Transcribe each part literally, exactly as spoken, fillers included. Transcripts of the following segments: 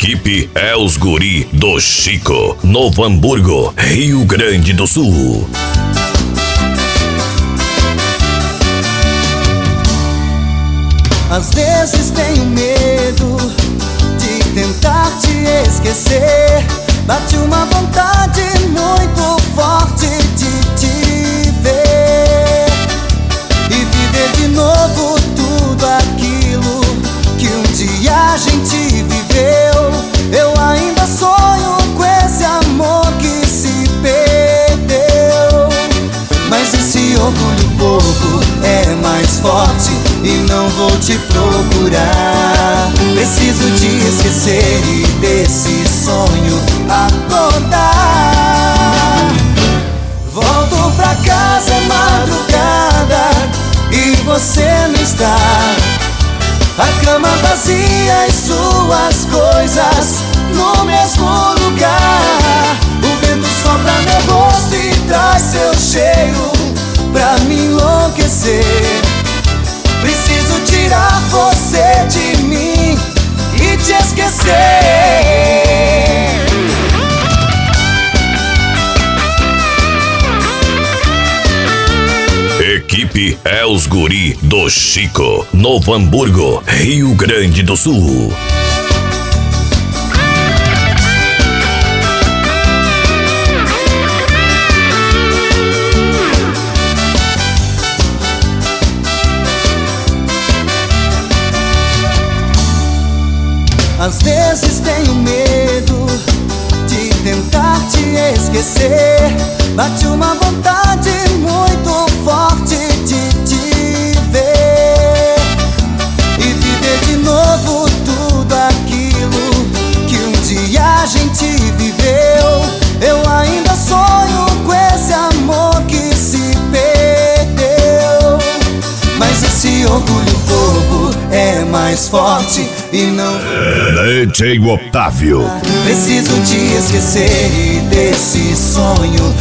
Equipe é os guri do Chico, Novo Hamburgo, Rio Grande do Sul. Às vezes tenho medo de tentar te esquecer. Bate uma vontade muito forte de te ver e viver de novo tudo aquilo que um dia a gente viveu. Eu ainda sonho com esse amor que se perdeu, mas esse orgulho bobo é mais forte e não vou te procurar. Preciso te esquecer e desse sonho acordar. Volto pra casa, é madrugada e você não está. A cama vazia e suas coisas no mesmo lugar. O vento sopra meu rosto e traz seu cheiro pra me enlouquecer. Preciso tirar você de mim e te esquecer. Equipe é os guri do Chico, Novo Hamburgo, Rio Grande do Sul. Às vezes tenho medo de tentar te esquecer. Bate uma vontade muito forte de te ver e viver de novo tudo aquilo que um dia a gente viveu. Eu ainda sonho com esse amor que se perdeu, mas esse orgulho bobo é mais forte e não... D J Otávio. Preciso te esquecer e desse sonho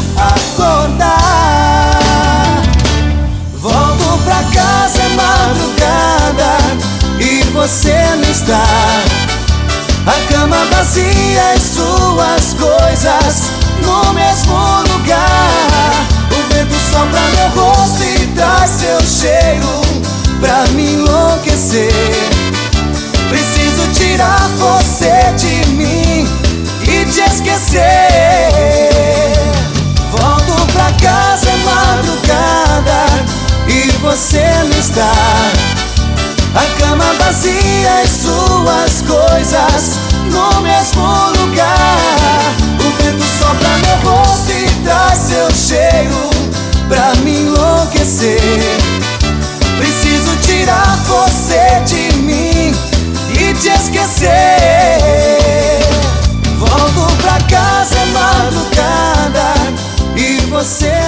acordar. Volto pra casa, é madrugada e você não está. A cama vazia e suas coisas no mesmo lugar. O vento sopra meu rosto e traz seu cheiro pra me enlouquecer. Preciso tirar você de mim e te esquecer. Volto pra casa, é madrugada e você não está. A cama vazia e suas coisas no mesmo lugar. O vento sopra meu rosto e traz seu cheiro pra me enlouquecer. Preciso tirar você de mim e te esquecer. Volto pra casa, é madrugada e você